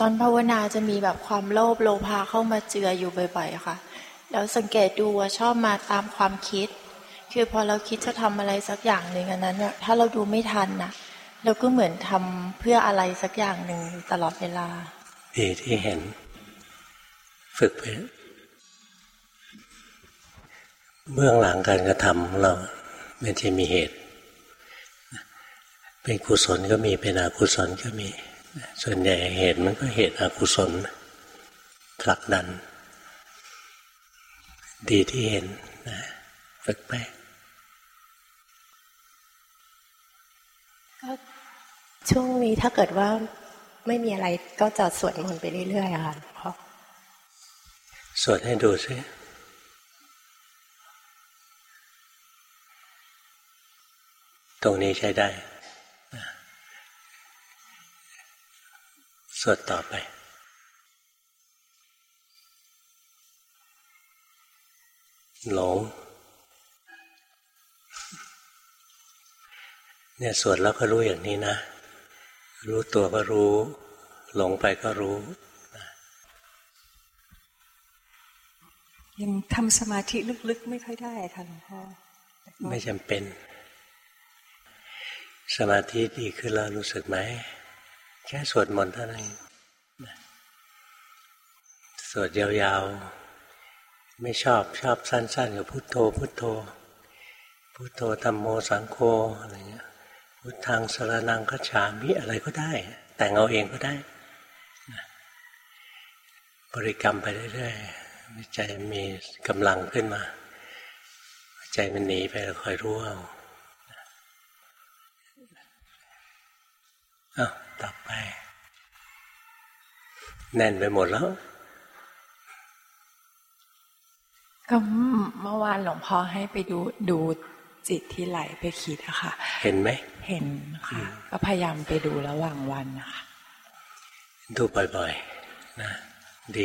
ตอนภาวนาจะมีแบบความโลภโลภะเข้ามาเจืออยู่บ่อยๆค่ะแล้วสังเกตดูว่าชอบมาตามความคิดคือพอเราคิดจะทำอะไรสักอย่างหนึ่งอันนั้นเนี่ยถ้าเราดูไม่ทันนะเราก็เหมือนทำเพื่ออะไรสักอย่างหนึ่งตลอดเวลาดีที่เห็นฝึกไปเบื้องหลังการกระทำของเรามันจะมีเหตุเป็นกุศลก็มีเป็นอกุศลก็มีส่วนใหญ่เหตุมันก็เหตุอกุศลผลักดันดีที่เห็นนะฝึกไปก็ช่วงนี้ถ้าเกิดว่าไม่มีอะไรก็จะสวดมนต์ไปเรื่อยๆค่ะเพราะสวดให้ดูซิตรงนี้ใช้ได้สวดต่อไปหลงเนี่ยสวดแล้วก็รู้อย่างนี้นะรู้ตัวก็รู้หลงไปก็รู้ยังทำสมาธิลึกๆไม่ค่อยได้ค่ะหลวงพ่อไม่จำเป็นสมาธิดีขึ้นแล้วรู้สึกไหมแค่สวดมนต์เท่านั้นสวดยาวๆไม่ชอบสั้นๆกับพุทโธพุทโธพุทโธธัมโมสังโฆอะไรเงี้ยพุทธังสรณังคัจฉามิอะไรก็ได้แต่งเอาเองก็ได้บริกรรมไปเรื่อยๆใจมีกำลังขึ้นมาใจมันหนีไปเราคอยรู้เอาต่อไปแน่นไปหมดแล้วก็เมื่อวานหลวงพ่อให้ไปดูจิตที่ไหลไปคิดอะค่ะเห็นไหมเห็นค่ะก็พยายามไปดูระหว่างวันนะคะดูบ่อยๆนะดี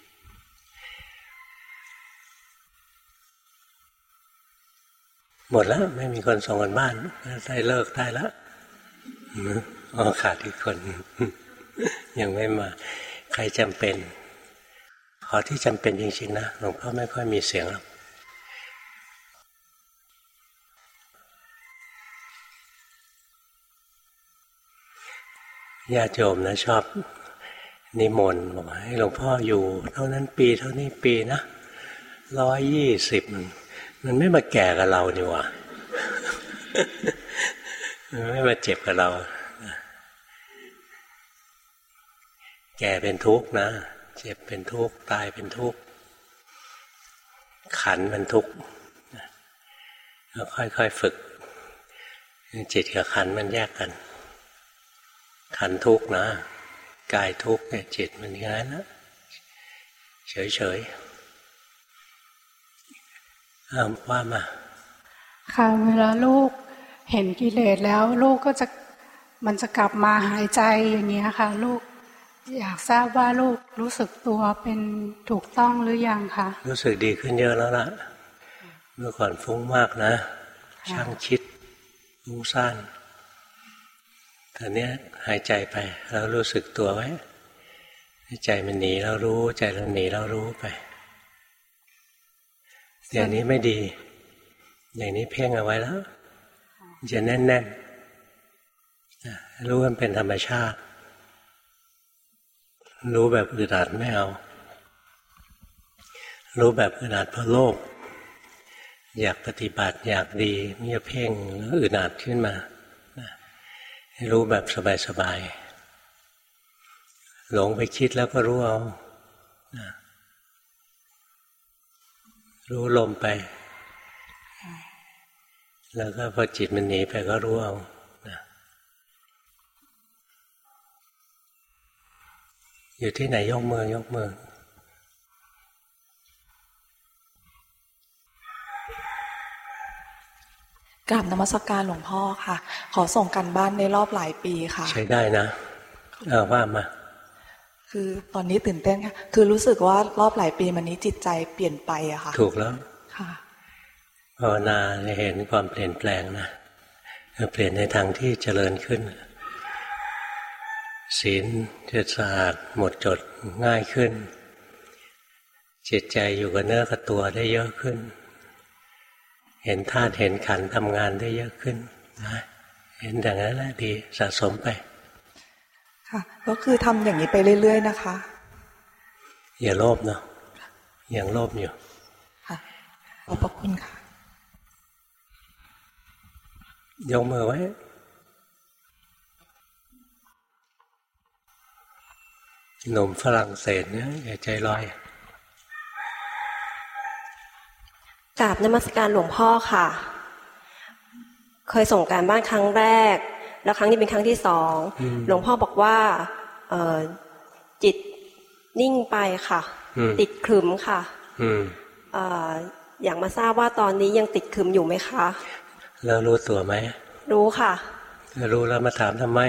หมดแล้วไม่มีคนส่งกันบ้านได้เลิกได้แล้วขาดอีกคนยังไม่มาใครจำเป็นขอที่จำเป็นจริงๆนะหลวงพ่อไม่ค่อยมีเสียงหรอกญาติโยมนะชอบนิมนต์บอกให้หลวงพ่ออยู่เท่านั้นปีเท่านี้ปีนะ120มันไม่มาแก่กับเรานี่หว่ามันไม่มาเจ็บกับเราแก่เป็นทุกข์นะเจ็บเป็นทุกข์ตายเป็นทุกข์ขันธ์มันทุกข์แล้วค่อยๆฝึกจิตกับขันธ์มันแยกกันขันธ์ทุกข์นะกายทุกข์เนี่ยจิตมันอย่างนั้นนะเฉยๆว่ามาค่ะเวลาลูกเห็นกิเลสแล้วลูกก็มันจะกลับมาหายใจอย่างนี้ค่ะลูกอยากทราบว่าลูกรู้สึกตัวเป็นถูกต้องหรือยังคะรู้สึกดีขึ้นเยอะแล้วล่ะเมื่อก่อนฟุ้งมากนะช่างคิดฟุ้งซ่านตอนนี้หายใจไปแล้วรู้สึกตัวไว้ใจมันหนีแล้วรู้ใจเราหนีแล้วรู้ไปอย่างนี้ไม่ดีอย่างนี้เพ่งเอาไว้แล้วจะแน่นๆรู้มันเป็นธรรมชาติรู้แบบอึดอัดไม่เอารู้แบบอึดอัดเพราะโลภอยากปฏิบัติอยากดีมีเพ่งแล้วอึดอัดขึ้นมารู้แบบสบายๆหลงไปคิดแล้วก็รู้เอารู้ลมไปแล้วก็พอจิตมันหนีไปก็รู้เอาอยู่ที่ไหนยกมือยกมือกราบนมัสการหลวงพ่อค่ะขอส่งกันบ้านในรอบหลายปีค่ะใช้ได้นะว่ามาคือตอนนี้ตื่นเต้นค่ะคือรู้สึกว่ารอบหลายปีมานี้จิตใจเปลี่ยนไปอะค่ะถูกแล้วค่ะภาวนาจะเห็นความเปลี่ยนแปลงนะเปลี่ยนในทางที่เจริญขึ้นศีลจะสะอาดหมดจดง่ายขึ้นจิตใจอยู่กับเนื้อกับตัวได้เยอะขึ้นเห็นธาตุเห็นขันธ์ทำงานได้เยอะขึ้นนะเห็นอย่างนั้นแหละดีสะสมไปค่ะก็คือทำอย่างนี้ไปเรื่อยๆนะคะอย่าโลภเนาะยังโลภอยู่ค่ะขอบพระคุณค่ะยกมือไว้หนุ่มฝรั่งเศสเนี่ยอย่าใจลอยกราบนมัสการหลวงพ่อค่ะเคยส่งการบ้านครั้งแรกแล้วครั้งนี้เป็นครั้งที่สองหลวงพ่อบอกว่าจิตนิ่งไปค่ะติดขรึมค่ะอยากมาทราบว่าตอนนี้ยังติดขรึมอยู่ไหมคะแล้วรู้ตัวไหมรู้ค่ะรู้แล้วมาถามทำไม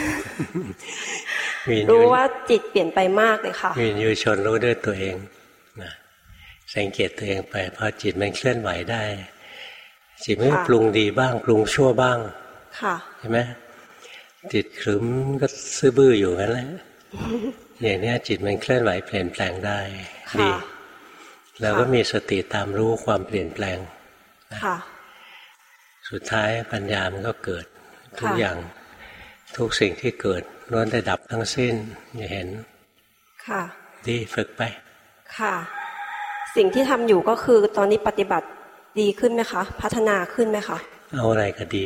รู้ว่าจิตเปลี่ยนไปมากเลยค่ะวิญญูชนรู้ด้วยตัวเองนะสังเกตตัวเองไปพอจิตมันเคลื่อนไหวได้จิตไม่ปรุงดีบ้างปรุงชั่วบ้างค่ะใช่ไหมจิตขรึมก็ซื่อบื้ออยู่งั้นแหละอย่างนี้จิตมันเคลื่อนไหวเปลี่ยนแปลงได้ดีแล้วก็มีสติตามรู้ความเปลี่ยนแปลงค่ะสุดท้ายปัญญามันก็เกิดทุกอย่างทุกสิ่งที่เกิดล้วนได้ดับทั้งสิ้นอย่าเห็นค่ะดีฝึกไปค่ะสิ่งที่ทำอยู่ก็คือตอนนี้ปฏิบัติดีขึ้นไหมคะพัฒนาขึ้นไหมคะเอาอะไรก็ดี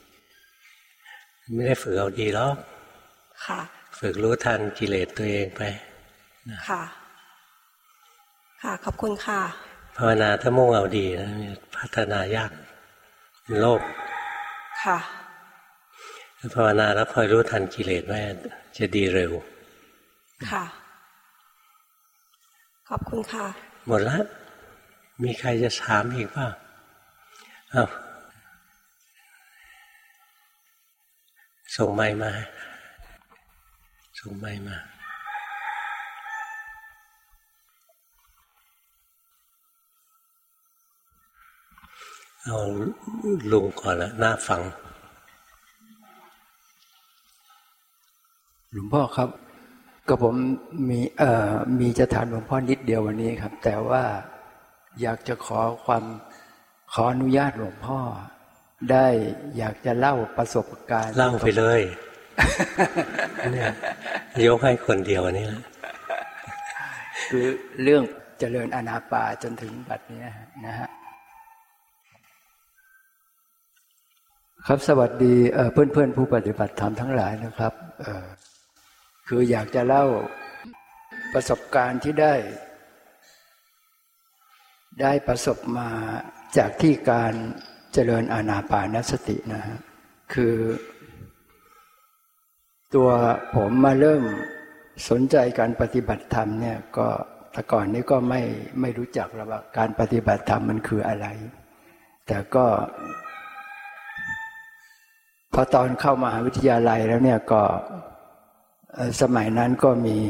ไม่ได้ฝึกเอาดีหรอกค่ะฝึกรู้ทันกิเลสตัวเองไปค่ะค่ะขอบคุณค่ะภาวนาถ้ามุ่งเอาดีนะพัฒนายากโลภค่ะภาวนาแล้วคอยรู้ทันกิเลสไว้จะดีเร็วค่ะขอบคุณค่ะหมดแล้วมีใครจะถามอีกเปล่าอ้าวส่งไมค์มาส่งไมค์มาเอาลุงก่อนละน่าฟังหลวงพ่อครับก็ผมมีจะถามหลวงพ่อนิดเดียววันนี้ครับแต่ว่าอยากจะขออนุญาตหลวงพ่อได้อยากจะเล่าประสบการณ์เล่าไปเลยเนี่ยยกให้คนเดียวนี่คือเรื่องเจริญอานาปานจนถึงบัดนี้นะฮะครับสวัสดีเพื่อนผู้ปฏิบัติธรรมทั้งหลายนะครับคืออยากจะเล่าประสบการณ์ที่ได้ประสบมาจากที่การเจริญอานาปานสตินะฮะคือตัวผมมาเริ่มสนใจการปฏิบัติธรรมเนี่ยก็แต่ก่อนนี้ก็ไม่รู้จักว่าการปฏิบัติธรรมมันคืออะไรแต่ก็พอตอนเข้ามหาวิทยาลัยแล้วเนี่ยก็สมัยนั้นก็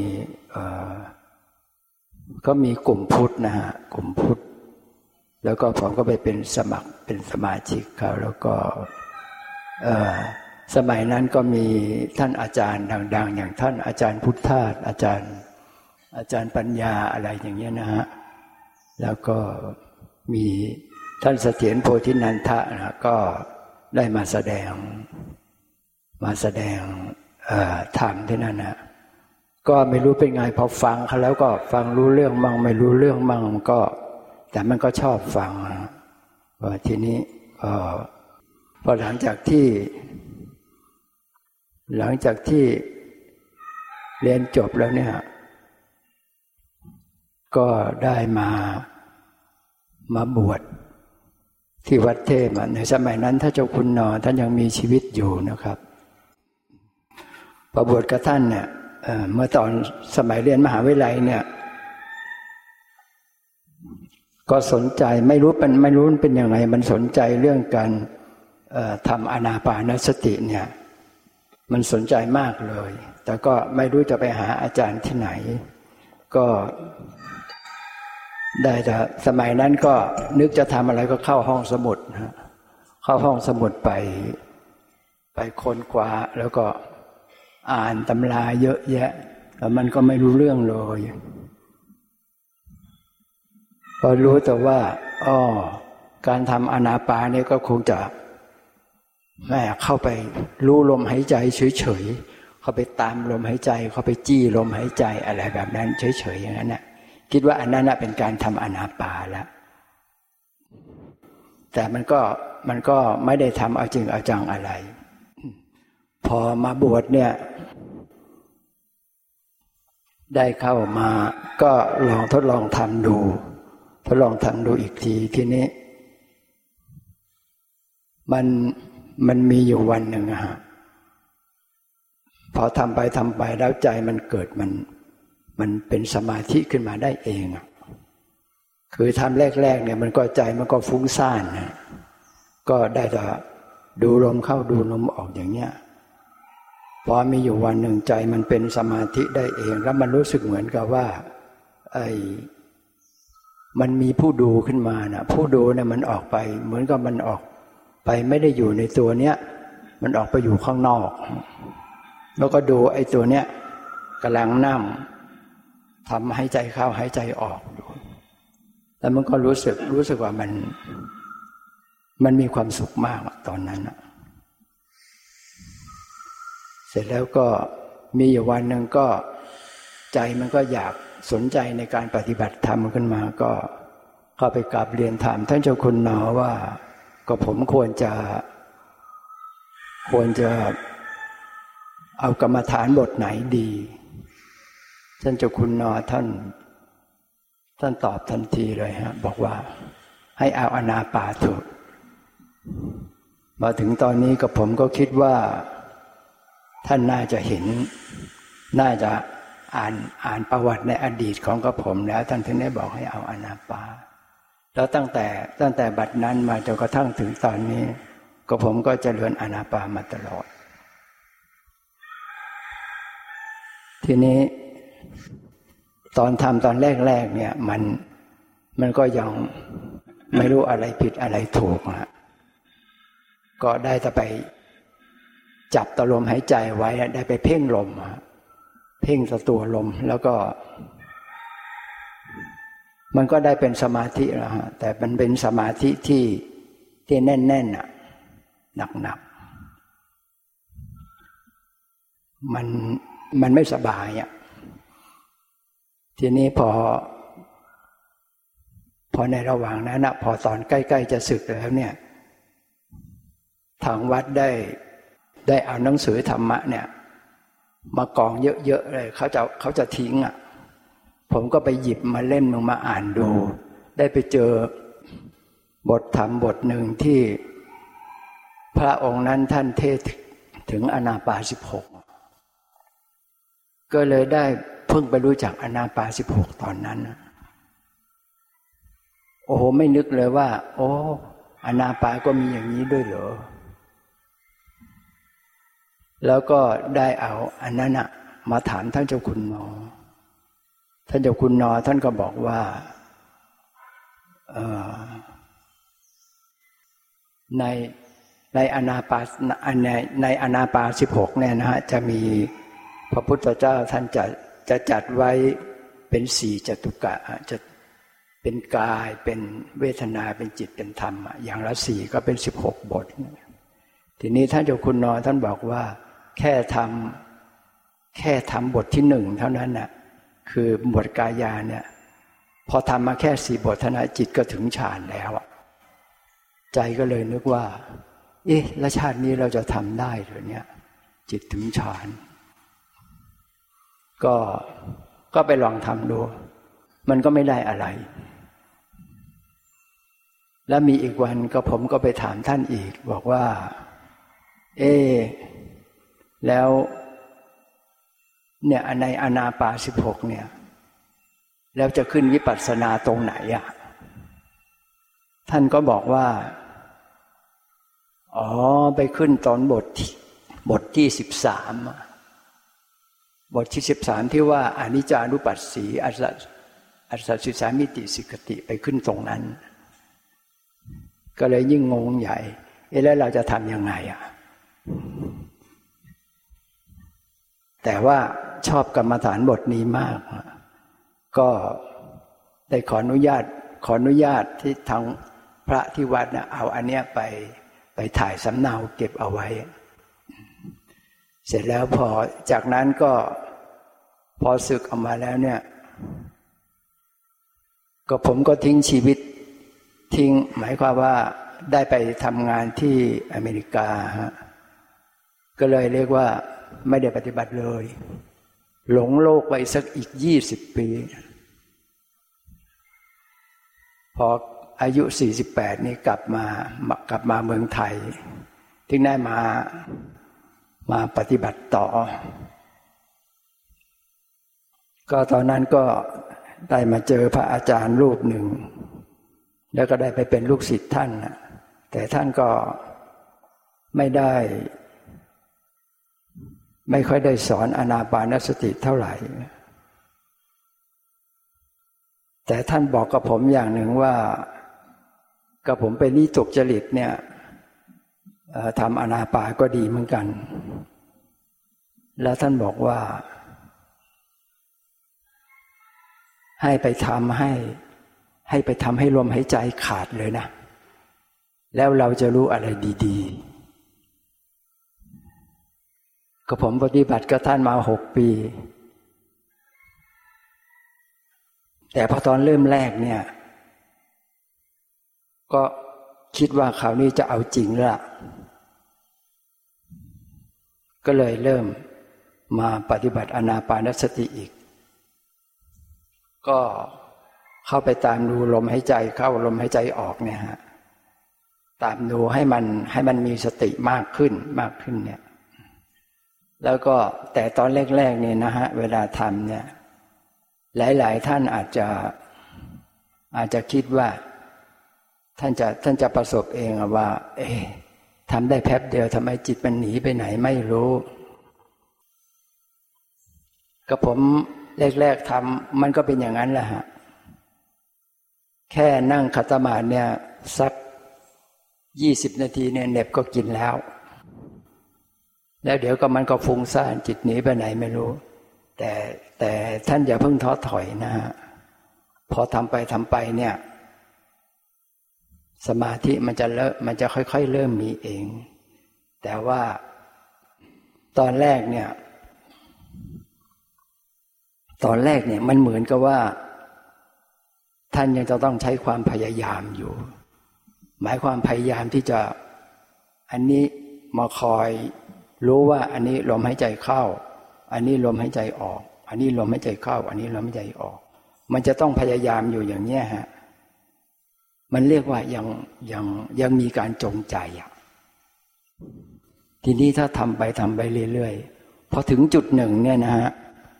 มีกลุ่มพุทธนะฮะกลุ่มพุทธแล้วก็ผมก็ไปเป็นสมัครเป็นสมาชิกเขาแล้วก็สมัยนั้นก็มีท่านอาจารย์ดังๆอย่างท่านอาจารย์พุทธาสอาจารย์ปัญญาอะไรอย่างเงี้ยนะฮะแล้วก็มีท่านเสถียรโพธินันทะนะก็ได้มาแสดงธรรมที่นั่นนะก็ไม่รู้เป็นไงพอฟังเขาแล้วก็ฟังรู้เรื่องมั่งไม่รู้เรื่องมั่งก็แต่มันก็ชอบฟังว่าทีนี้พอหลังจากที่เรียนจบแล้วเนี่ยก็ได้มาบวชที่วัดเทพในสมัยนั้นถ้าเจ้าคุณนอท่านยังมีชีวิตอยู่นะครับพอบวชกับท่านเนี่ยเมื่อตอนสมัยเรียนมหาวิทยาลัยเนี่ยก็สนใจไม่รู้เป็นยังไงมันสนใจเรื่องการทำอานาปานสติเนี่ยมันสนใจมากเลยแต่ก็ไม่รู้จะไปหาอาจารย์ที่ไหนก็ได้แต่สมัยนั้นก็นึกจะทำอะไรก็เข้าห้องสมุดนะเข้าห้องสมุดไปค้นคว้าแล้วก็อ่านตำราเยอะแยะแต่มันก็ไม่รู้เรื่องเลยพอรู้แต่ว่าการทำอานาปานเนี่ยก็คงจะเข้าไปรู้ลมหายใจเฉยๆเข้าไปตามลมหายใจเข้าไปจี้ลมหายใจอะไรแบบนั้นเฉยๆอย่างนั้นน่ะคิดว่าอันนั้นเป็นการทำอานาปานแล้วแต่มันก็ไม่ได้ทำเอาจริงเอาจังอะไรพอมาบวชเนี่ยได้เข้ามาก็ลองทดลองทำดูอีกทีนี้มันมีอยู่วันหนึ่งพอทำไปแล้วใจมันเกิดมันเป็นสมาธิขึ้นมาได้เองคือทำแรกๆเนี่ยมันก็ใจมันก็ฟุ้งซ่านนะก็ได้แต่ดูลมเข้าดูลมออกอย่างเนี้ยพอมีอยู่วันหนึ่งใจมันเป็นสมาธิได้เองแล้วมันรู้สึกเหมือนกับว่ามันมีผู้ดูขึ้นมานะผู้ดูเนี่ยมันออกไปเหมือนกับมันออกไปไม่ได้อยู่ในตัวเนี้ยมันออกไปอยู่ข้างนอกแล้วก็ดูไอ้ตัวเนี้ยกำลังนั่งทำให้ใจเข้าให้ใจออกแล้วมันก็รู้สึกว่ามันมีความสุขมากตอนนั้นเสร็จแล้วก็มีอยู่วันหนึ่งก็ใจมันก็อยากสนใจในการปฏิบัติธรรมขึ้นมาก็เข้าไปกราบเรียนถามท่านเจ้าคุณหนอว่าก็ผมควรจะเอากรรมฐานบทไหนดีท่านเจ้าคุณหนอท่านตอบทันทีเลยบอกว่าให้เอาอานาปานเถอะมาถึงตอนนี้กับผมก็คิดว่าท่านน่าจะเห็นน่าจะอ่านประวัติในอดีตของกระผมแล้วท่านถึงได้บอกให้เอาอานาปานแล้วตั้งแต่บัดนั้นมาจนกระทั่งถึงตอนนี้ก็ผมก็เจริญอานาปานมาตลอดทีนี้ตอนทำตอนแรกๆเนี่ยมันก็ยังไม่รู้อะไรผิดอะไรถูกก็ได้แต่ไปจับตะลมหายใจไว้ได้ไปเพ่งลมเพ่งตัวลมแล้วก็มันก็ได้เป็นสมาธิแล้วแต่มันเป็นสมาธิที่แน่นๆหนักๆมันไม่สบายทีนี้พอในระหว่างนั้นพอตอนใกล้ๆจะสึกแล้วเนี่ยทางวัดได้เอาหนังสือธรรมะเนี่ยมากองเยอะๆเลยเขาจะทิ้งผมก็ไปหยิบมาเล่มนึงมาอ่านดูได้ไปเจอบทธรรมบทหนึ่งที่พระองค์นั้นท่านเทศถึงอานาปาน16ก็เลยได้เพิ่งไปรู้จักอานาปาน16ตอนนั้นโอ้โหไม่นึกเลยว่าโอ้อานาปานก็มีอย่างนี้ด้วยเหรอแล้วก็ได้เอาอันนั้นมาถามท่านเจ้าคุณนอท่านเจ้าคุณนอท่านก็บอกว่าในอานาปานในอานาปาน16เนี่ยนะฮะจะมีพระพุทธเจ้าท่านจะจัดไว้เป็น4จตุกะจะเป็นกายเป็นเวทนาเป็นจิตเป็นธรรมอย่างละ4ก็เป็น16บททีนี้ท่านเจ้าคุณนอท่านบอกว่าแค่ทำบทที่1เท่านั้นน่ะคือบทกายาเนี่ยพอทำมาแค่4บทเท่านั้นจิตก็ถึงฌานแล้วใจก็เลยนึกว่าแล้วชาตินี้เราจะทำได้หรือเนี่ยจิตถึงฌานก็ไปลองทำดูมันก็ไม่ได้อะไรแล้วมีอีกวันก็ผมก็ไปถามท่านอีกบอกว่าแล้วเนี่ยในอานาปาน16เนี่ยแล้วจะขึ้นวิปัสสนาตรงไหนท่านก็บอกว่าไปขึ้นตอนบทที่13บทที่13ที่ว่าอนิจจานุปัสสีอัสสสิสามิติสิกติไปขึ้นตรงนั้นก็เลยยิ่งงงใหญ่แล้วเราจะทำยังไงแต่ว่าชอบกรรมฐานบทนี้มากก็ได้ขออนุญาตที่ทางพระที่วัดนะเอาอันเนี้ยไปถ่ายสำเนาเก็บเอาไว้เสร็จแล้วพอจากนั้นก็พอศึกออกมาแล้วเนี่ยก็ผมก็ทิ้งชีวิตทิ้งหมายความว่าได้ไปทำงานที่อเมริกาก็เลยเรียกว่าไม่ได้ปฏิบัติเลยหลงโลกไปสักอีก20 ปีพออายุ48นี่กลับมาเมืองไทยถึงได้มาปฏิบัติต่อก็ตอนนั้นก็ได้มาเจอพระอาจารย์รูปหนึ่งแล้วก็ได้ไปเป็นลูกศิษย์ท่านแต่ท่านก็ไม่ค่อยได้สอนอานาปานสติเท่าไหร่แต่ท่านบอกกับผมอย่างหนึ่งว่ากับผมเป็นนิตกจริตเนี่ยทำอานาปาก็ดีเหมือนกันแล้วท่านบอกว่าให้ไปทำให้ลมหายใจขาดเลยนะแล้วเราจะรู้อะไรดีๆก็ผมปฏิบัติกับท่านมา6 ปีแต่พอตอนเริ่มแรกเนี่ยก็คิดว่าคราวนี้จะเอาจริงแล้วล่ะก็เลยเริ่มมาปฏิบัติอานาปานสติอีกก็เข้าไปตามดูลมหายใจเข้าลมหายใจออกเนี่ยฮะตามดูให้มันมีสติมากขึ้นเนี่ยแล้วก็แต่ตอนแรกๆเนี่ยนะฮะเวลาทำเนี่ยหลายๆท่านอาจจะคิดว่าท่านจะประสบเองว่าทำได้แป๊บเดียวทำไมจิตมันหนีไปไหนไม่รู้ก็ผมแรกๆทำมันก็เป็นอย่างนั้นแหละฮะแค่นั่งขัดสมาธิเนี่ยสัก20 นาทีเนี่ยเหน็บก็กินแล้วเดี๋ยวก็มันก็ฟุ้งซ่านจิตหนีไปไหนไม่รู้แต่ท่านอย่าเพิ่งท้อถอยนะฮะพอทำไปเนี่ยสมาธิมันจะค่อยๆเริ่มมีเองแต่ว่าตอนแรกเนี่ยมันเหมือนกับว่าท่านยังจะต้องใช้ความพยายามอยู่หมายความพยายามที่จะอันนี้มาคอยรู้ว่าอันนี้ลมหายใจเข้าอันนี้ลมหายใจออกอันนี้ลมหายใจเข้าอันนี้ลมหายใจออกมันจะต้องพยายามอยู่อย่างนี้ฮะมันเรียกว่ายังมีการจงใจทีนี้ถ้าทำไปเรื่อยๆพอถึงจุดหนึ่งเนี่ยนะฮะ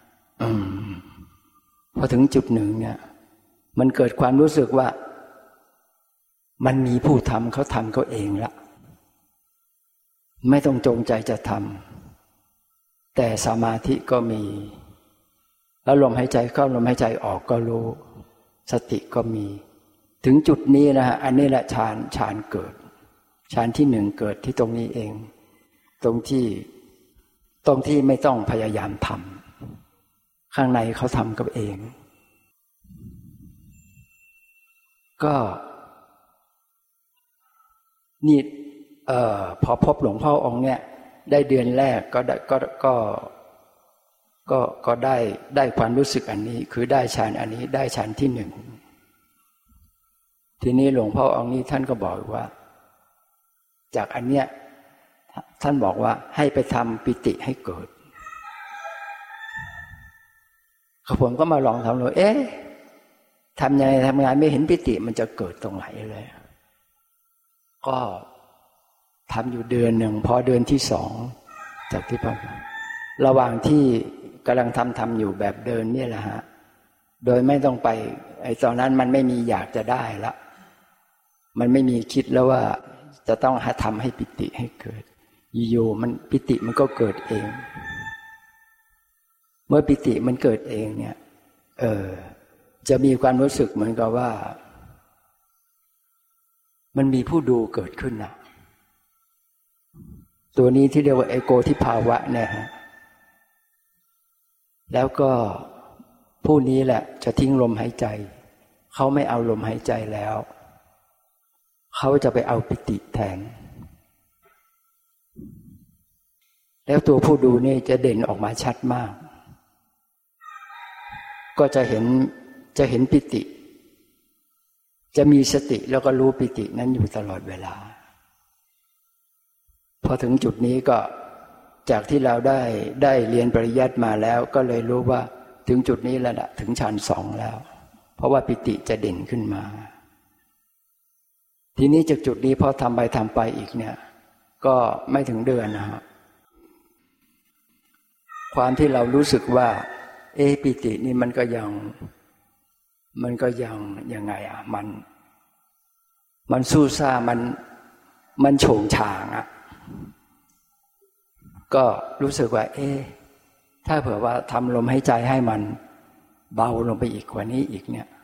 พอถึงจุดหนึ่งเนี่ยมันเกิดความรู้สึกว่ามันมีผู้ทำเขาทำเขาเองละไม่ต้องจงใจจะทำแต่สมาธิก็มีแล้วลมหายใจเข้าลมหายใจออกก็รู้สติก็มีถึงจุดนี้นะฮะอันนี้แหละฌานเกิดฌานที่1เกิดที่ตรงนี้เองตรงที่ไม่ต้องพยายามทำข้างในเขาทำกับเองก็นี่พอพบหลวงพ่อองค์เนี่ยได้เดือนแรกก็ได้ความรู้สึกอันนี้คือได้ฌานอันนี้ได้ฌานที่1ทีนี้หลวงพ่อองค์นี้ท่านก็บอกว่าจากอันเนี้ยท่านบอกว่าให้ไปทำปิติให้เกิดผมก็มาลองทำเลยทำยังไงทำงานไม่เห็นปิติมันจะเกิดตรงไหนเลยก็ทำอยู่เดือนหนึ่งพอเดือนที่2จากที่พ่อระหว่างที่กำลังทำอยู่แบบเดินนี่แหละฮะโดยไม่ต้องไปตอนนั้นมันไม่มีอยากจะได้ละมันไม่มีคิดแล้วว่าจะต้องทำให้ปิติให้เกิดอยู่ๆมันปิติมันก็เกิดเองเมื่อปิติมันเกิดเองเนี่ยจะมีความรู้สึกเหมือนกับว่ามันมีผู้ดูเกิดขึ้นนะตัวนี้ที่เรียกว่าเอโกทิภาวะเนี่ยฮะแล้วก็ผู้นี้แหละจะทิ้งลมหายใจเขาไม่เอาลมหายใจแล้วเขาจะไปเอาปิติแทนแล้วตัวผู้ดูนี่จะเด่นออกมาชัดมากก็จะเห็นปิติจะมีสติแล้วก็รู้ปิตินั้นอยู่ตลอดเวลาพอถึงจุดนี้ก็จากที่เราได้เรียนปริยัติมาแล้วก็เลยรู้ว่าถึงจุดนี้แล้วนะถึงฌานสองแล้วเพราะว่าปิติจะเด่นขึ้นมาทีนี้จากจุดนี้พอทำไปอีกเนี่ยก็ไม่ถึงเดือนนะฮะความที่เรารู้สึกว่าปิตินี่มันก็ยังยังไงอ่ะมันสู้ซ่ามันโฉงฉางอ่ะก็รู้สึกว่าถ้าเผื่อว่าทำลมหายใจให้มันเบาลงไปอีกกว่านี้อีกเนี่ย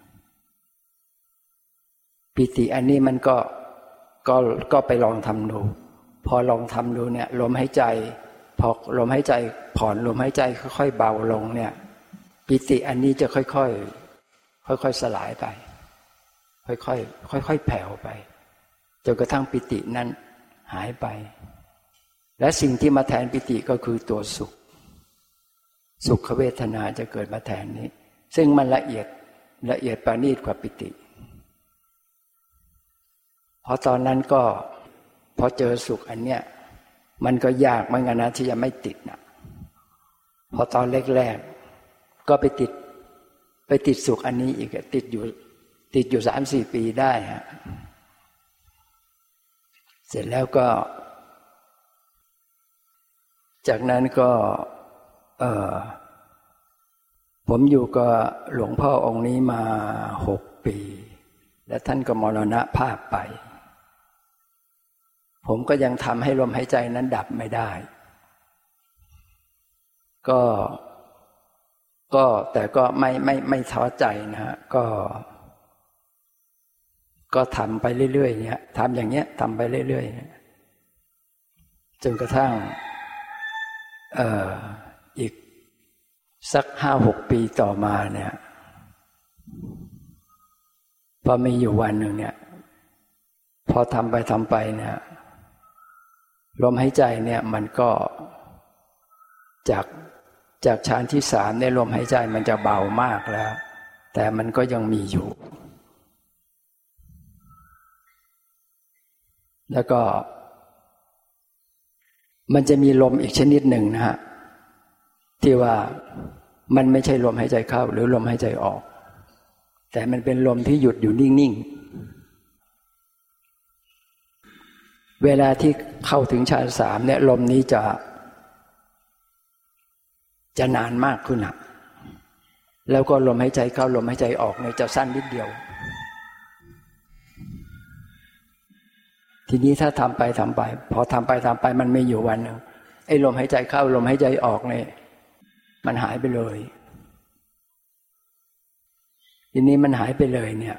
ปิติอันนี้มันก็ไปลองทำดูพอลองทำดูเนี่ยลมหายใจพอลมหายใจผ่อนลมหายใจค่อยๆเบาลงเนี่ยปิติอันนี้จะค่อยๆสลายไปค่อยๆแผ่วไปจนกระทั่งปิตินั้นหายไปและสิ่งที่มาแทนปิติก็คือตัวสุขเวทนาจะเกิดมาแทนนี้ซึ่งมันละเอียดประณีตกว่าปิติเพราะตอนนั้นก็พอเจอสุขอันเนี้ยมันก็ยากเหมือนกันนะที่จะไม่ติดนะพอตอนแรกๆก็ไปติดสุขอันนี้อีกติดอยู่ 3-4 ปีได้ฮะเสร็จแล้วก็จากนั้นก็ผมอยู่กับหลวงพ่อองค์นี้มา6 ปีและท่านก็มรณภาพไปผมก็ยังทำให้ลมหายใจนั้นดับไม่ได้แต่ก็ไม่ท้อใจนะฮะก็ทำไปเรื่อยๆเนี่ยทำอย่างเงี้ยทำไปเรื่อยๆจนกระทั่งอีกสัก 5-6 ปีต่อมาเนี่ยพอมีอยู่วันหนึ่งเนี่ยพอทำไปเนี่ยลมหายใจเนี่ยมันก็จากฌานที่3ในลมหายใจมันจะเบามากแล้วแต่มันก็ยังมีอยู่แล้วก็มันจะมีลมอีกชนิดหนึ่งนะฮะที่ว่ามันไม่ใช่ลมหายใจเข้าหรือลมหายใจออกแต่มันเป็นลมที่หยุดอยู่นิ่งๆเวลาที่เข้าถึงฌาน3เนี่ยลมนี้จะนานมากขึ้นนะแล้วก็ลมหายใจเข้าลมหายใจออกเนี่ยจะสั้นนิดเดียวทีนี้ถ้าทำไปพอทำไปมันมีอยู่วันหนึ่งไอ้ลมหายใจเข้าลมหายใจออกเนี่ยมันหายไปเลยทีนี้มันหายไปเลยเนี่ย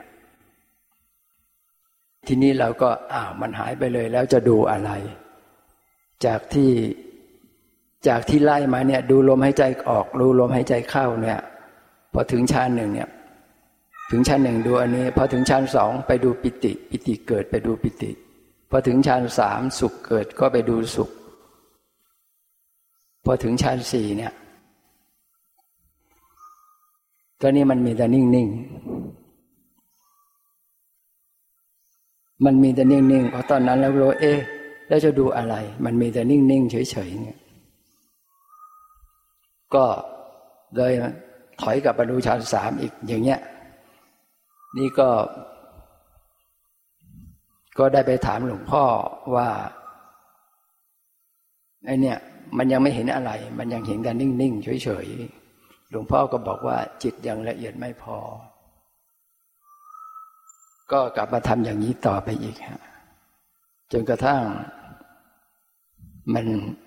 ทีนี้เราก็มันหายไปเลยแล้วจะดูอะไรจากที่ไล่มาเนี่ยดูลมหายใจออกดูลมหายใจเข้าเนี่ยพอถึงฌาน1เนี่ยถึงฌาน1ดูอันนี้พอถึงฌาน2ไปดูปิติเกิดไปดูปิติพอถึงฌาน3สุขเกิดก็ไปดูสุขพอถึงฌาน4เนี่ยตอนนี้มันมีแต่นิ่งๆมันมีแต่นิ่งๆเพราะตอนนั้นเรารู้แล้วจะดูอะไรมันมีแต่นิ่งๆเฉยๆเนี่ยก็เลยถอยกลับมาดูฌาน3อีกอย่างเงี้ยนี่ก็ได้ไปถามหลวงพ่อว่าไอ้เนี่ยมันยังไม่เห็นอะไรมันยังเห็นแต่นิ่งๆเฉยๆหลวงพ่อก็บอกว่าจิตยังละเอียดไม่พอก็กลับมาทำอย่างนี้ต่อไปอีกฮะจนกระทั่งมัน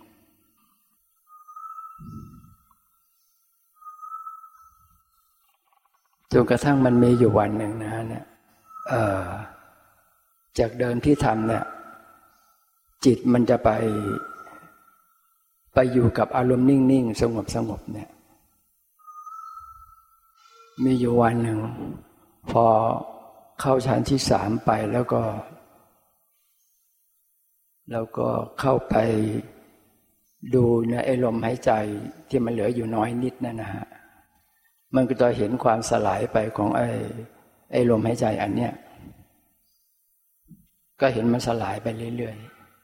มีอยู่วันหนึ่งนะเนี่ยจากเดิมที่ทำเนี่ยจิตมันจะไปอยู่กับอารมณ์นิ่งๆสงบเนี่ยมีอยู่วันหนึ่งพอเข้าชั้นที่3ไปแล้วก็เข้าไปดูนะไอ้ลมหายใจที่มันเหลืออยู่น้อยนิดนั่นนะฮะมันก็จะเห็นความสลายไปของไอ้ลมหายใจอันเนี้ยก็เห็นมันสลายไปเรื่อย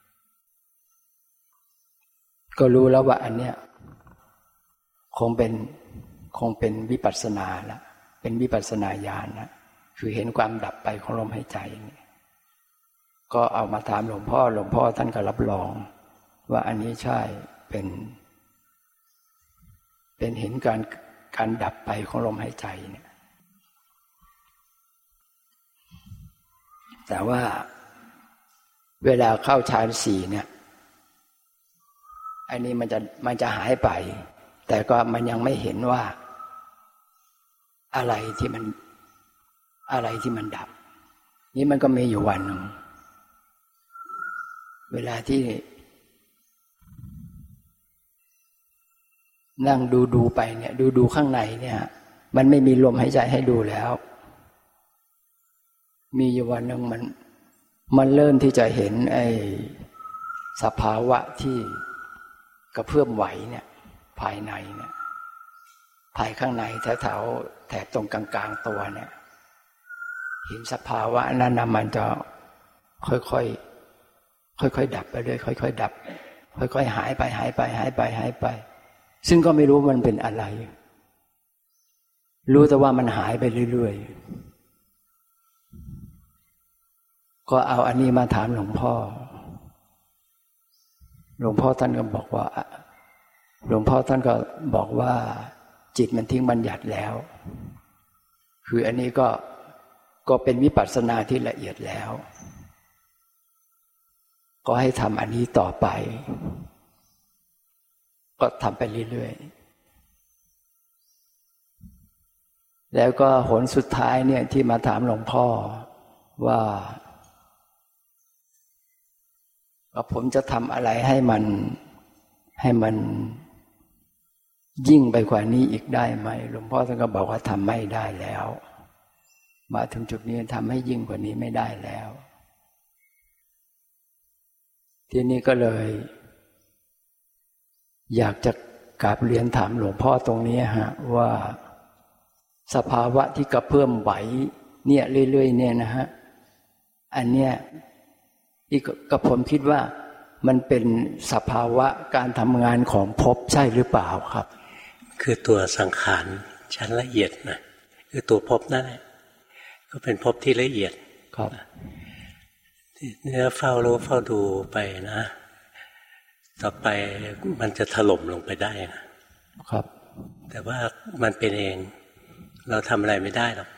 ๆก็รู้แล้วว่าอันเนี้ยคงเป็นวิปัสสนาละเป็นวิปัสสนาญาณนะคือเห็นความดับไปของลมหายใจนี่ก็เอามาถามหลวงพ่อท่านก็รับรองว่าอันนี้ใช่เป็นเห็นการดับไปของลมหายใจเนี่ยแต่ว่าเวลาเข้าฌาน4เนี่ยอันนี้มันจะหายไปแต่ก็มันยังไม่เห็นว่าอะไรที่มันดับนี่มันก็มีอยู่วันนึงเวลาที่นั่งดูไปเนี่ยดูข้างในเนี่ยมันไม่มีลมหายใจให้ดูแล้วมีอยู่วันนึงมันเริ่มที่จะเห็นไอ้สภาวะที่กระเพื่อมไหวเนี่ยภายในเนี่ยภายข้างในแถวแถบตรงกลางๆตัวเนี่ยเห็นสภาวะนั้นนะมันจะค่อยดับไปเรื่อยค่อยๆดับค่อยๆหายไปซึ่งก็ไม่รู้มันเป็นอะไรรู้แต่ว่ามันหายไปเรื่อยๆก็เอาอันนี้มาถามหลวงพ่อท่านก็บอกว่าจิตมันทิ้งบัญญัติแล้วคืออันนี้ก็เป็นวิปัสสนาที่ละเอียดแล้วก็ให้ทำอันนี้ต่อไปก็ทำไปเรื่อยๆแล้วก็หนสุดท้ายเนี่ยที่มาถามหลวงพ่อว่าผมจะทำอะไรให้มันยิ่งไปกว่านี้อีกได้ไหมหลวงพ่อท่านก็บอกว่าทำไม่ได้แล้วมาถึงจุดนี้ทำให้ยิ่งกว่านี้ไม่ได้แล้วทีนี้ก็เลยอยากจะกราบเรียนถามหลวงพ่อตรงนี้ฮะว่าสภาวะที่กระเพื่อมไหวเนี่ยเรื่อยๆเนี่ยนะฮะอันเนี้ยที่กับผมคิดว่ามันเป็นสภาวะการทำงานของภพใช่หรือเปล่าครับคือตัวสังขารชั้นละเอียดนะคือตัวภพนั่นแหละก็เป็นภพที่ละเอียดครับเนี่ยเฝ้ารู้เฝ้าดูไปนะต่อไปมันจะถล่มลงไปได้นะครับแต่ว่ามันเป็นเองเราทำอะไรไม่ได้หรอก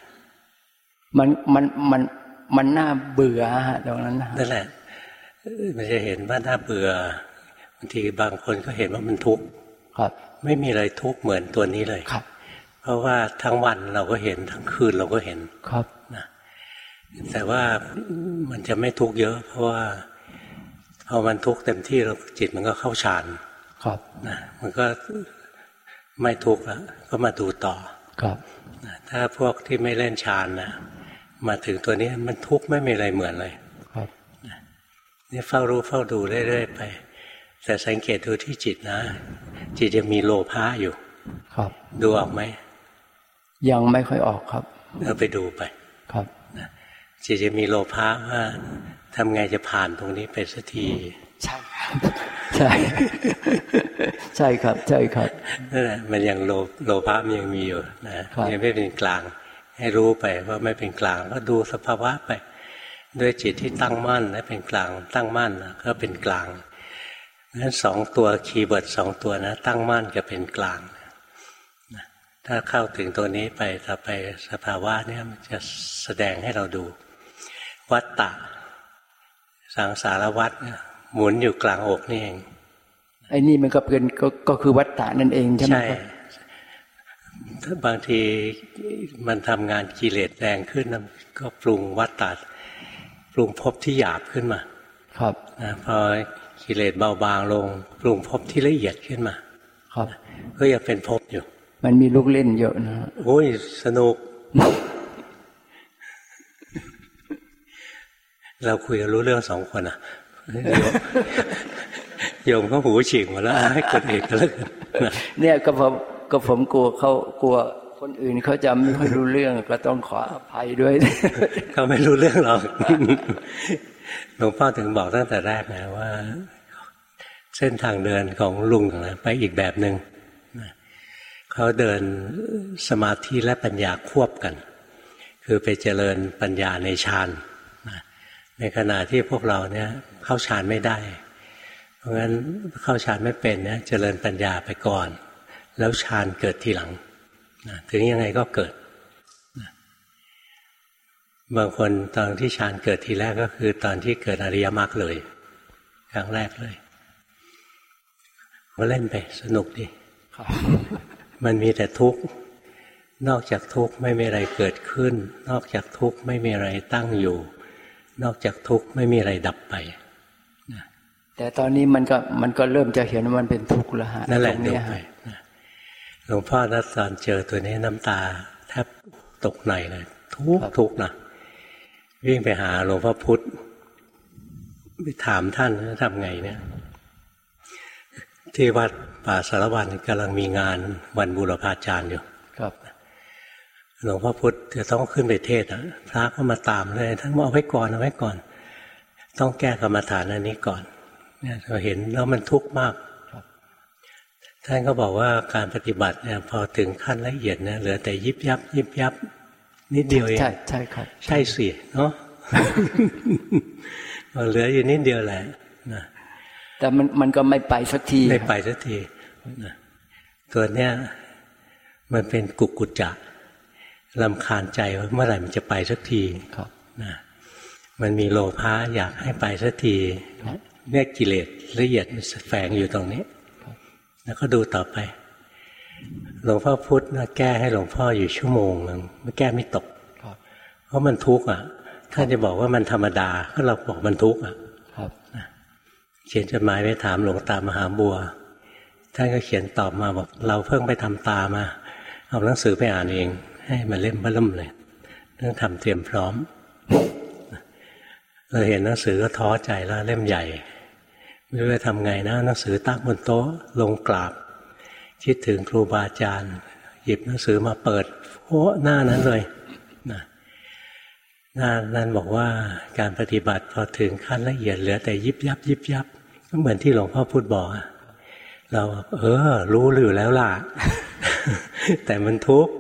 มันน่าเบื่อตรงนั้นนั่นแหละมันจะเห็นว่าน่าเบื่อบางทีบางคนก็เห็นว่ามันทุกข์ครับไม่มีอะไรทุกข์เหมือนตัวนี้เลยครับเพราะว่าทั้งวันเราก็เห็นทั้งคืนเราก็เห็นครับนะแต่ว่ามันจะไม่ทุกข์เยอะเพราะว่าพอมันทุกข์เต็มที่แล้วจิตมันก็เข้าฌานครับนะมันก็ไม่ทุกข์แล้วก็มาดูต่อครับนะถ้าพวกที่ไม่เล่นฌานนะมาถึงตัวนี้มันทุกข์ไม่มีอะไรเหมือนเลยครับนะนี่เฝ้ารู้เฝ้าดูเรื่อยๆไปแต่สังเกตดูที่จิตนะจิตยังมีโลภะอยู่ครับดูออกไหมยังไม่ค่อยออกครับเราไปดูไปครับนะจิตจะมีโลภะว่าทำไงจะผ่านตรงนี้ไปสักทีใช่ใช่ใช่ครับใช่ครับนั่นแหละมันยังโลภะมันยังมีอยู่นะยังไม่เป็นกลางให้รู้ไปว่าไม่เป็นกลางก็ดูสภาวะไปด้วยจิตที่ตั้งมั่นและเป็นกลางตั้งมั่นก็เป็นกลางงั้น2ตัวคีย์เวิร์ด2ตัวนะตั้งมั่นกับเป็นกลางนะถ้าเข้าถึงตัวนี้ไปต่อไปสภาวะนี้มันจะแสดงให้เราดูวัฏฏะสังสารวัฏหมุนอยู่กลางอกนี่เองไอ้นี่มันก็เป็นก็คือวัฏฏะนั่นเองใช่ไหมครับถ้าบางทีมันทำงานกิเลสแรงขึ้นก็ปรุงวัฏฏะปรุงภพที่หยาบขึ้นมาครับนะพอกิเลสเบาบางลงปรุงภพที่ละเอียดขึ้นมาครับก็ยังเป็นภพอยู่มันมีลูกเล่นเยอะนะโอ้ยสนุก เราคุยกันรู้เรื่อง2 คนอ่ะโยมก็หูฉีกหมดแล้วให้คนอื่นก็แล้วกันเนี่ยก็ผมกลัวคนอื่นเขาจะไม่ค่อยรู้เรื่องก็ต้องขออภัยด้วยเขาไม่รู้เรื่องหรอกหลวงพ่อถึงบอกตั้งแต่แรกนะว่าเส้นทางเดินของลุงนะไปอีกแบบหนึ่งเขาเดินสมาธิและปัญญาควบกันคือไปเจริญปัญญาในฌานในขณะที่พวกเราเนี่ยเข้าฌานไม่ได้เพราะงั้นเข้าฌานไม่เป็นเนี่ยเจริญปัญญาไปก่อนแล้วฌานเกิดทีหลังถึงยังไงก็เกิดบางคนตอนที่ฌานเกิดทีแรกก็คือตอนที่เกิดอริยมรรคเลยครั้งแรกเลยก็เล่นไปสนุกดีมันมีแต่ทุกข์นอกจากทุกข์ไม่มีอะไรเกิดขึ้นนอกจากทุกข์ไม่มีอะไรตั้งอยู่นอกจากทุกข์ไม่มีอะไรดับไปแต่ตอนนี้มันก็เริ่มจะเห็นว่ามันเป็นทุกข์แล้วฮะนั่นแหละดูไปหลวงพ่อนัดตอนเจอตัวนี้น้ำตาแทบตกในเลยทุกข์นะวิ่งไปหาหลวงพ่อพุธไปถามท่านทำไงเนี่ยที่วัดป่าสารวันกำลังมีงานวันบูรพาจารย์อยู่ครับหลวงพ่อพุธจะต้องขึ้นไปเทศน์พระก็มาตามเลยท่านบอกเอาไว้ก่อนต้องแก้กรรมฐานอันนี้ก่อนเนี่ยเราเห็นแล้วมันทุกข์มากท่านก็บอกว่าการปฏิบัติเนี่ยพอถึงขั้นละเอียดเนี่ยเหลือแต่ยิบยับนิดเดียวเองใช่ครับใช่สิเนาะเหลืออยู่นิดเดียวแหละนะแต่มันก็ไม่ไปสักทีไม่ไปสักทีตัวเนี้ยมันเป็นกุจจะรำคาญใจว่าเมื่อไหร่มันจะไปสักทีนะมันมีโลภะอยากให้ไปสักทีเนี่ยกิเลสละเอียดมันแฝงอยู่ตรงนี้แล้วก็ดูต่อไปหลวงพ่อพุธนะแก้ให้หลวงพ่ออยู่ชั่วโมงนึงไม่แก้ไม่ตกเพราะมันทุกข์อ่ะท่านจะบอกว่ามันธรรมดาก็เราบอกมันทุกข์อ่ะเขียนจดหมายไปถามหลวงตามหาบัวท่านก็เขียนตอบมาบอกเราเพิ่งไปทำตามาเอาหนังสือไปอ่านเองให้มันเล่มเบิ่มเลยเรื่องทำเตรียมพร้อมเราเห็นหนังสือก็ท้อใจแล้วเล่มใหญ่ไม่รู้จะทำไงนะหนังสือตั้งบนโต๊ะลงกราบคิดถึงครูบาอาจารย์หยิบหนังสือมาเปิดโอ้หน้านั้นเลยหน้านั้นบอกว่าการปฏิบัติพอถึงขั้นละเอียดเหลือแต่ยิบยับก็เหมือนที่หลวงพ่อพูดบอกเรารู้อยู่แล้วล่ะ แต่มันทุกข์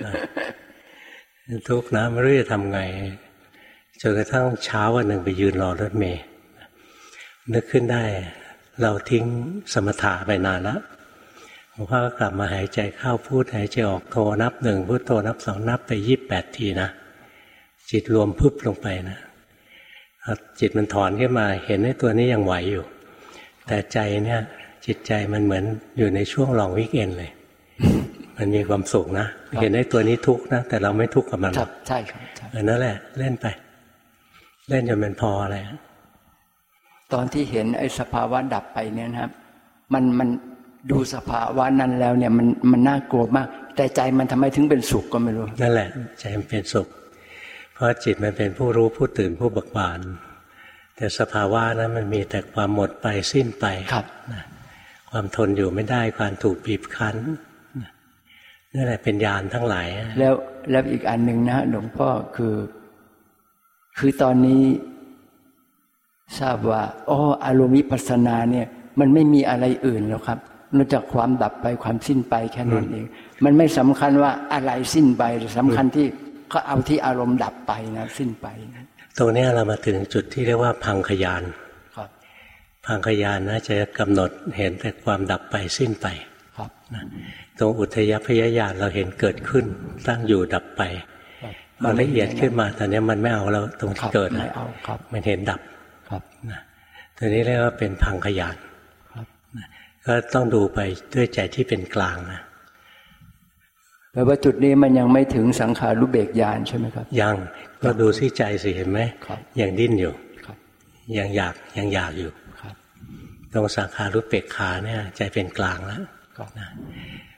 นะไม่รู้จะทำไงจนกระทั่งเช้าวันหนึ่งไปยืนรอรถเมล์นึกขึ้นได้เราทิ้งสมถะไปนานแล้วหลวงพ่อก็กลับมาหายใจเข้าพูดหายใจออกโทนับ1พุทโธนับ2นับไป28ทีนะจิตรวมพึบลงไปนะจิตมันถอนขึ้นมาเห็นไอ้ตัวนี้ยังไหวอยู่แต่ใจเนี่ยจิตใจมันเหมือนอยู่ในช่วงลองวิกเอนเลยมันมีความสุขนะเห็นไอ้ตัวนี้ทุกข์นะแต่เราไม่ทุกข์กับมันใช่ครับนั่นแหละเล่นไปเล่นจนเป็นพออะไรตอนที่เห็นไอ้สภาวะดับไปเนี่ยนะครับมันดูสภาวะนั้นแล้วเนี่ยมันน่ากลัวมากแต่ใจมันทำไมถึงเป็นสุขก็ไม่รู้นั่นแหละใจมันเป็นสุขเพราะจิตมันเป็นผู้รู้ผู้ตื่นผู้เบิกบานแต่สภาวะนั้นมันมีแต่ความหมดไปสิ้นไปความทนอยู่ไม่ได้ความถูกบีบคั้นนั่นแหละเป็นญาณทั้งหลายแล้วอีกอันหนึ่งนะหลวงพ่อคือตอนนี้ทราบว่าอารมณ์วิปัสสนาเนี่ยมันไม่มีอะไรอื่นหรอกครับนอกจากความดับไปความสิ้นไปแค่นั้นเองมันไม่สำคัญว่าอะไรสิ้นไปแต่สำคัญที่ก็เอาที่อารมณ์ดับไปนะสิ้นไปตรงนี้เรามาถึงจุดที่เรียกว่าพังคญาณพังคญาณนะจะกำหนดเห็นแต่ความดับไปสิ้นไปตรงอุทยพยญาณเราเห็นเกิดขึ้นตั้งอยู่ดับไปพอละเอียดขึ้นมาตอนนี้มันไม่เอาแล้วตรงที่เกิดนะมันเห็นดับตัวนี้เรียกว่าเป็นพังคญาณก็ต้องดูไปด้วยใจที่เป็นกลางนะแปลว่าจุดนี้มันยังไม่ถึงสังขารุเบกญาณใช่ไหมครับยังก็ดูที่ใจสิเห็นไหมยังดิ้นอยู่ยังอยากอยู่ตรงสังขารุเบกขาเนี่ยใจเป็นกลางแล้ว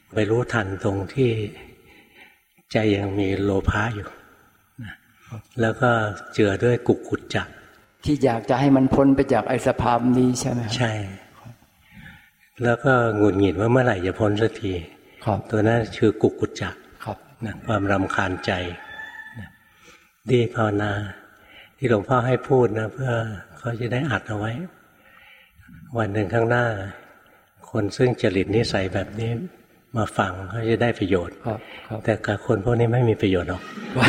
ไปรู้ทันตรงที่ใจยังมีโลภะอยู่นะแล้วก็เจือด้วยกุกุจจะที่อยากจะให้มันพ้นไปจากไอ้สภาพนี้ใช่ไหมใช่แล้วก็หงุดหงิดว่าเมื่อไหร่จะพ้นสักทีตัวนั้นคือกุกุจจะนะความรำคาญใจนะดีภาวนาที่หลวงพ่อให้พูดนะเพื่อเขาจะได้อัดเอาไว้วันหนึ่งข้างหน้าคนซึ่งจริตนิสัยแบบนี้มาฟังเขาจะได้ประโยชน์แต่กับคนพวกนี้ไม่มีประโยชน์หรอก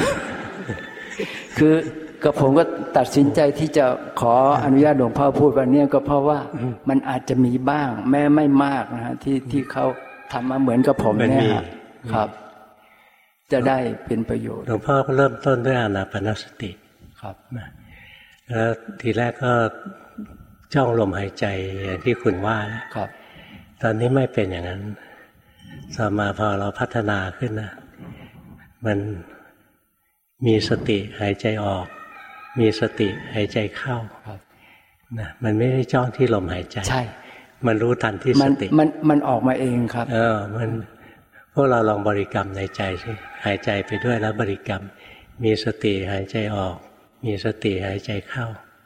คือกับผมก็ตัดสินใจที่จะขออนุญาตหลวงพ่อพูดวันนี้ก็เพราะว่ามันอาจจะมีบ้างแม้ไม่มากนะฮะที่เขาทำมาเหมือนกับผมเนี่ยครับจะได้เป็นประโยชน์หลวงพ่อก็เริ่มต้นด้วยอานาปานสติครับแล้วทีแรกก็จ้องลมหายใจอย่างที่คุณว่านะครับตอนนี้ไม่เป็นอย่างนั้นต่อมาพอเราพัฒนาขึ้นนะมันมีสติหายใจออกมีสติหายใจเข้านะมันไม่ได้จ้องที่ลมหายใจใช่มันรู้ทันที่สติมันออกมาเองครับมันพวกเราลองบริกรรมในใจสิหายใจไปด้วยแล้วบริกรรมมีสติหายใจออกมีสติหายใจเข้า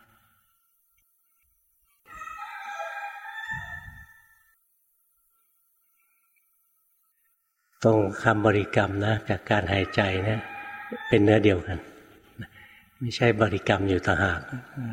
ตรงคำบริกรรมนะกับการหายใจเนี่ยเป็นเนื้อเดียวกันไม่ใช่บริกรรมอยู่ต่างหาก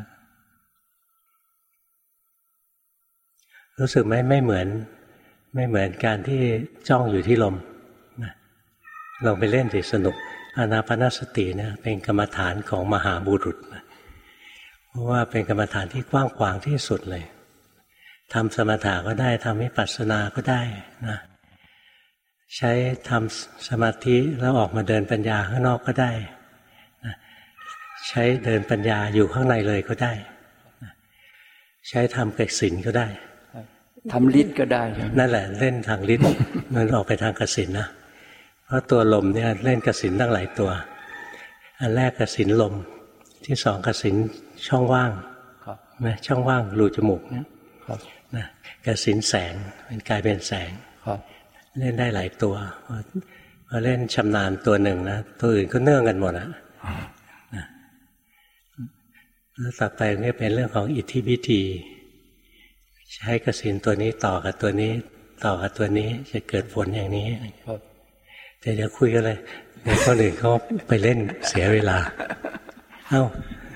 รู้สึกไหมไม่เหมือนการที่จ้องอยู่ที่ลมลองไปเล่นสิสนุกอานาปานสติเนี่ยเป็นกรรมฐานของมหาบุรุษเพราะว่าเป็นกรรมฐานที่กว้างขวางที่สุดเลยทำสมถะก็ได้ทำวิปัสสนาก็ได้นะใช้ทำสมาธิแล้วออกมาเดินปัญญาข้างนอกก็ได้นะใช้เดินปัญญาอยู่ข้างในเลยก็ได้นะใช้ทำกสิณก็ได้ทำฤทธิ์ก็ได้นั่นแหละเล่นทางฤทธิ์มันออกไปทางกสิณนะเพราะตัวลมเนี่ยเล่นกสิณตั้งหลายตัวอันแรกกสิณลมที่สองกสิณช่องว่างนะช่องว่างรูจมูกเนี่ยนะกสิณแสงมันกลายเป็นแสงเล่นได้หลายตัวพอเล่นชำนาญตัวหนึ่งนะตัวอื่นก็เนื่องกันหมดนะแล้วต่อไปนี่เป็นเรื่องของอิทธิพิธีใช้กสิณตัวนี้ต่อกับตัวนี้ต่อกับตัวนี้จะเกิดผลอย่างนี้แต่จะคุยกันเลยเดี๋ยวคนอื่นเขาไปเล่นเสียเวลาเอ้า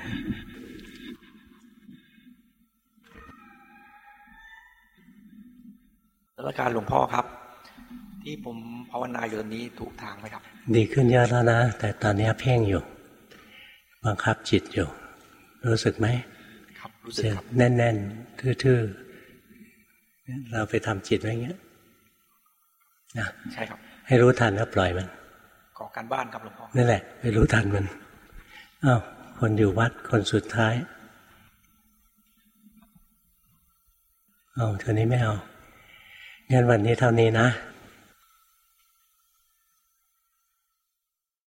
แล้วการหลวงพ่อครับที่ผมภาวนาอยู่ตอนนี้ถูกทางไหมครับดีขึ้นเยอะแล้วนะแต่ตอนนี้เพ่งอยู่บังคับจิตอยู่รู้สึกไหมครับรู้สึกครับแน่นๆทื่อๆเราไปทำจิตไว้อย่างเงี้ยนะใช่ครับให้รู้ทันแล้วปล่อยมันขอการบ้านครับหลวงพ่อนั่นแหละไปรู้ทันมันอ้าวคนอยู่วัดคนสุดท้ายเอาเท่านี้ไม่เอางั้นวันนี้เท่านี้นะ